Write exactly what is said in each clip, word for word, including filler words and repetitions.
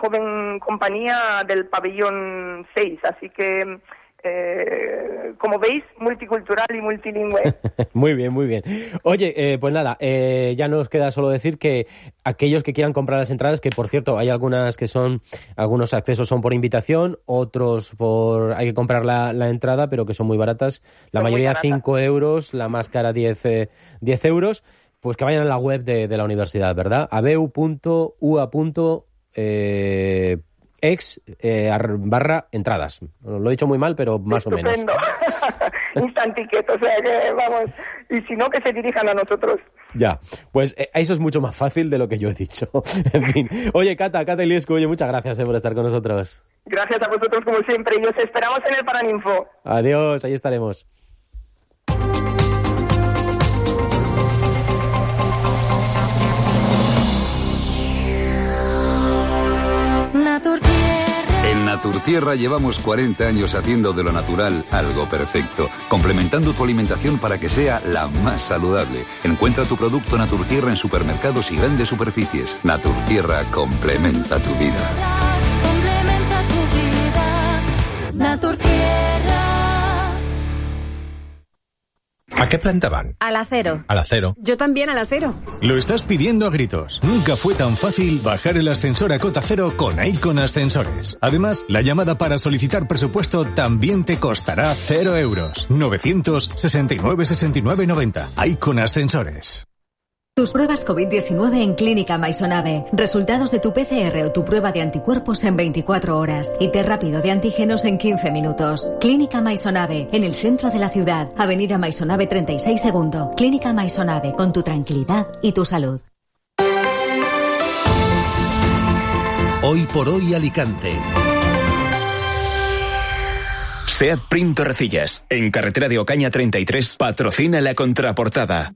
joven compañía del pabellón seis, así que... Eh, como veis, multicultural y multilingüe. Muy bien, muy bien. Oye, eh, pues nada, eh, ya nos queda solo decir que aquellos que quieran comprar las entradas, que por cierto hay algunas que son, algunos accesos son por invitación, otros por hay que comprar la, la entrada, pero que son muy baratas. La son mayoría cinco euros, la más cara diez, eh, diez euros. Pues que vayan a la web de, de la universidad, ¿verdad? abeu punto u a punto ex eh, barra entradas. Lo he dicho muy mal, pero más Estupendo. o menos. Instant ticket, o sea que vamos, y si no, que se dirijan a nosotros. Ya, pues eh, eso es mucho más fácil de lo que yo he dicho. En fin. Oye, Cata, Cata Iliescu, oye, muchas gracias eh, por estar con nosotros. Gracias a vosotros como siempre, y os esperamos en el Paraninfo. Adiós, ahí estaremos. En Naturtierra llevamos cuarenta años haciendo de lo natural algo perfecto, complementando tu alimentación para que sea la más saludable. Encuentra tu producto Naturtierra en supermercados y grandes superficies. Naturtierra complementa tu vida. Complementa tu vida. Naturtierra. ¿A qué planta van? Al acero. Al acero. Yo también al acero. Lo estás pidiendo a gritos. Nunca fue tan fácil bajar el ascensor a cota cero con Icon Ascensores. Además, la llamada para solicitar presupuesto también te costará cero euros. novecientos sesenta y nueve sesenta y nueve noventa. Icon Ascensores. Tus pruebas covid diecinueve en Clínica Maisonave. Resultados de tu P C R o tu prueba de anticuerpos en veinticuatro horas. Y test rápido de antígenos en quince minutos. Clínica Maisonave, en el centro de la ciudad. Avenida Maisonave treinta y seis segundo. Clínica Maisonave, con tu tranquilidad y tu salud. Hoy por hoy Alicante. SEAT Prim Torrecillas, en carretera de Ocaña treinta y tres, patrocina la contraportada.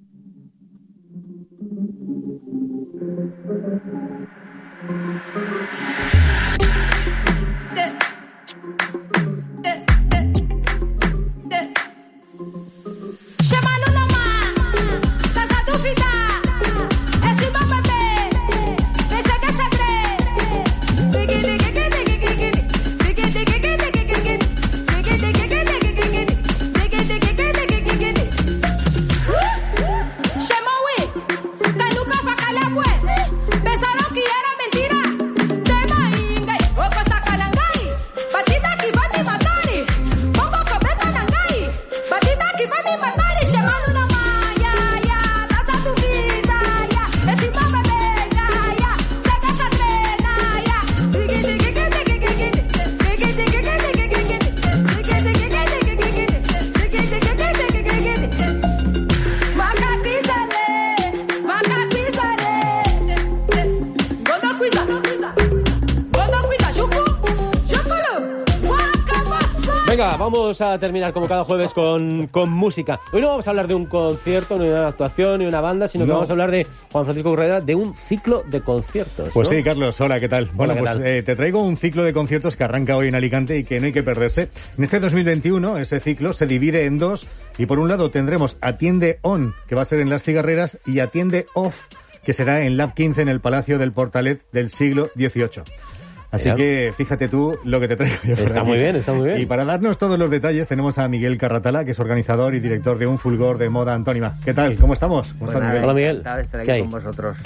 Venga, vamos a terminar como cada jueves con, con música. Hoy no vamos a hablar de un concierto, ni de una actuación, ni de una banda, sino no. que vamos a hablar de Juan Francisco Corredera, de un ciclo de conciertos, ¿no? Pues sí, Carlos, hola, ¿qué tal? Bueno, hola, ¿qué pues tal? Eh, te traigo un ciclo de conciertos que arranca hoy en Alicante y que no hay que perderse. En este dos mil veintiuno, ese ciclo se divide en dos y por un lado tendremos Atiende On, que va a ser en Las Cigarreras, y Atiende Off, que será en Lab quince en el Palacio del Portalet del siglo dieciocho. Así Mira. que fíjate tú lo que te traigo yo. Está muy bien, está muy bien. Y para darnos todos los detalles tenemos a Miguel Carratala, que es organizador y director de un fulgor de moda Antónima. ¿Qué tal? ¿Cómo estamos? ¿Cómo Buena, Miguel? Hola, Miguel. Encantado de estar aquí ¿Qué hay? con vosotros.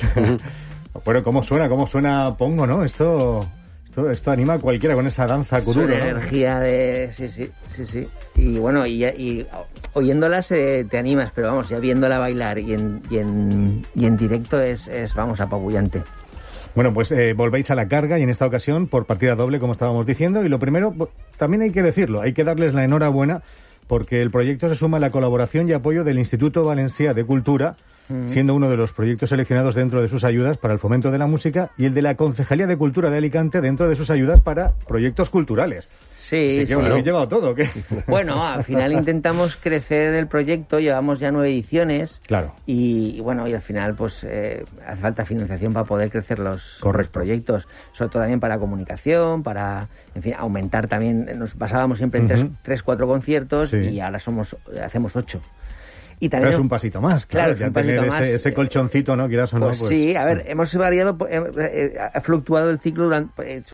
Bueno, ¿cómo suena? ¿Cómo suena Pongo, no? Esto, esto, esto anima a cualquiera con esa danza kuduro, ¿no? Energía de... Sí, sí, sí, sí. Y bueno, y, y oyéndolas eh, te animas, pero vamos, ya viéndola bailar y en, y en, y en directo es, es, vamos, apabullante. Bueno, pues eh, volvéis a la carga y en esta ocasión por partida doble, como estábamos diciendo. Y lo primero, también hay que decirlo, hay que darles la enhorabuena porque el proyecto se suma a la colaboración y apoyo del Instituto Valencià de Cultura, uh-huh. siendo uno de los proyectos seleccionados dentro de sus ayudas para el fomento de la música, y el de la Concejalía de Cultura de Alicante dentro de sus ayudas para proyectos culturales. Sí, Así que, sí. bueno, ¿lo habéis llevado todo? ¿Qué? Bueno, al final intentamos crecer el proyecto, llevamos ya nueve ediciones. Claro. Y, y bueno, y al final pues eh, hace falta financiación para poder crecer los, los proyectos, sobre todo también para comunicación, para, en fin, aumentar también. Nos basábamos siempre en uh-huh. tres, tres, cuatro conciertos, sí. y ahora somos hacemos ocho. Y también, pero es un pasito más, claro, claro ya tener ese, más, ese colchoncito, ¿no? Quieras o pues no, pues... Sí, a ver, hemos variado, eh, eh, ha fluctuado el ciclo durante... Eh,